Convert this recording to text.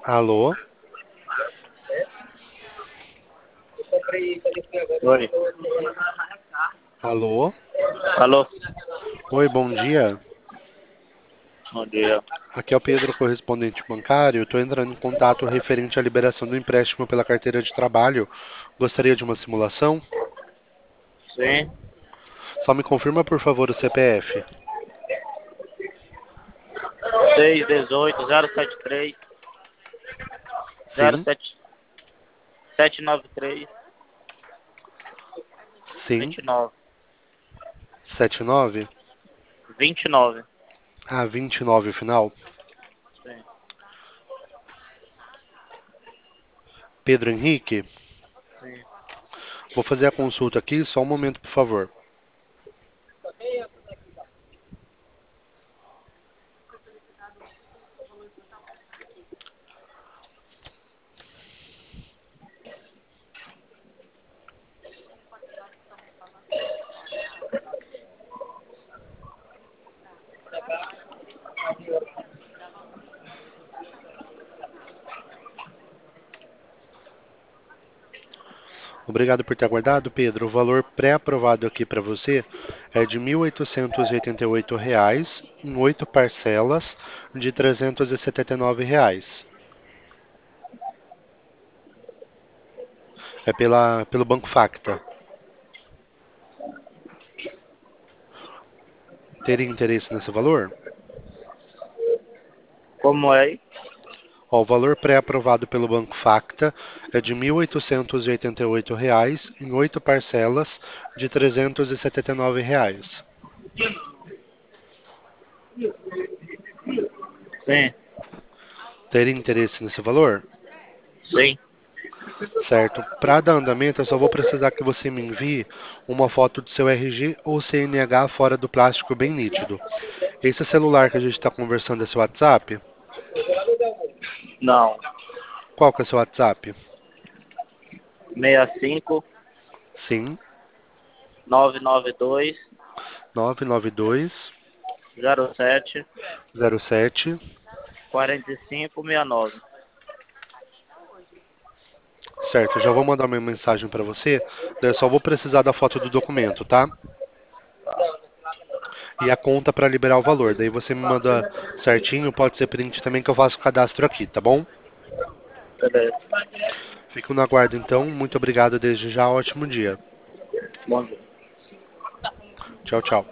Alô? Oi. Alô? Alô? Oi, bom dia. Bom dia. Aqui é o Pedro, correspondente bancário. Estou entrando em contato referente à liberação do empréstimo pela carteira de trabalho. Gostaria de uma simulação? Sim. Só me confirma, por favor, o CPF. 618-073 Sim, 793 sim. 29 79? 29. Ah, 29 o final. Sim. Pedro Henrique? Sim. Vou fazer a consulta aqui, só um momento, por favor. Obrigado por ter aguardado, Pedro. O valor pré-aprovado aqui para você é de R$ 1.888 em 8 parcelas de R$ 379. É pelo Banco Facta. Teria interesse nesse valor? Como é aí? Ó, o valor pré-aprovado pelo Banco Facta é de R$ 1.888 em 8 parcelas de R$ 379. Sim. Teria interesse nesse valor? Sim. Certo. Para dar andamento, eu só vou precisar que você me envie uma foto do seu RG ou CNH fora do plástico bem nítido. Esse celular que a gente está conversando é seu WhatsApp? Não. Qual que é o seu WhatsApp? 65 Sim, 992 992 07 07. 4569. Certo, eu já vou mandar uma mensagem para você. Daí eu só vou precisar da foto do documento, tá? E a conta para liberar o valor. Daí você me manda certinho, pode ser print também que eu faço o cadastro aqui, tá bom? Beleza. Fico no aguardo então. Muito obrigado desde já. Ótimo dia. Bom dia. Tchau, tchau.